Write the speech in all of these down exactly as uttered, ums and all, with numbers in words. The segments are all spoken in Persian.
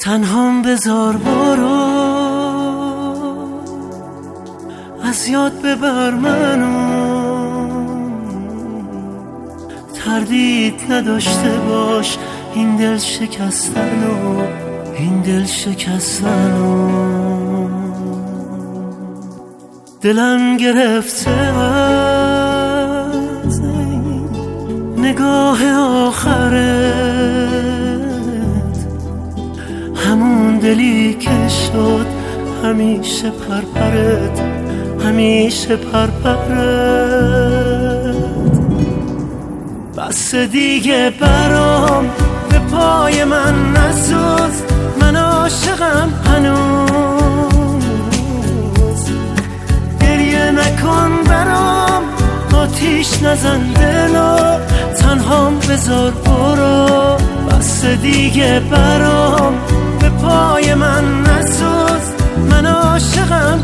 تنهام بذار برو، از یاد ببر منو، تردید نداشته باش این دل شکستنو، این دل شکستنو. دلم گرفته از این نگاه آخرت، همون دلی که شد همیشه پرپرت، همیشه پرپرت. بس دیگه برام به پای من نسوز، من عاشقم هنوز. گریه نکن برام، آتیش نزن دلو، تنهام بذار برو. بس دیگه برام به پای من نسوز، من عاشقم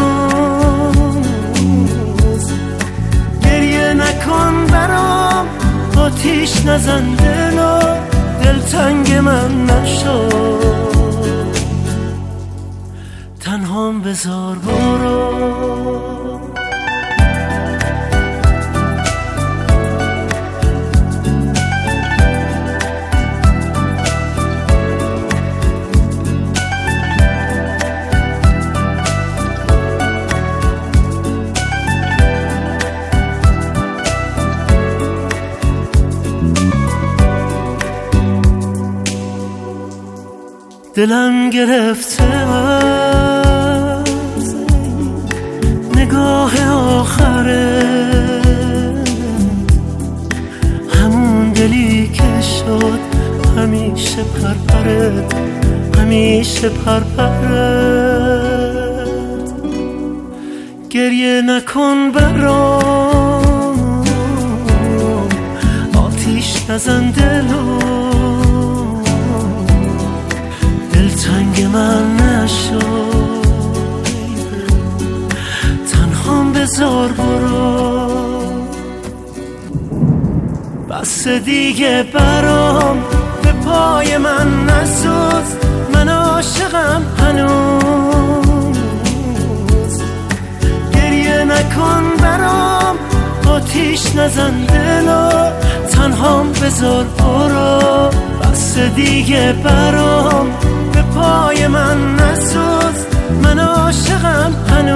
هنوز. گریه نکن برام، آتیش نزن دلو، دلتنگ من نشو، تنهام بذار برو. دلم گرفته از نگاه آخرت، همون دلی که شد همیشه پرپرت، همیشه پرپرت. گریه نکن برام، آتیش نزن دلو، دلتنگ من نشو، تنهام بذار برو. بس دیگه برام به پای من نسوز، من عاشقم هنوز. گریه نکن برام، آتیش نزن دلو، تنهام بذار برو. بس دیگه برام به پای من نسوز، من عاشقم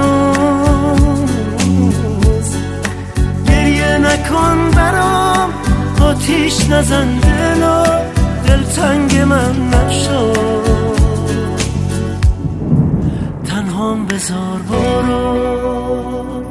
هنوز. گریه نکن برام، آتیش نزن دلو، دلتنگ من نشو، تنهام بذار برو.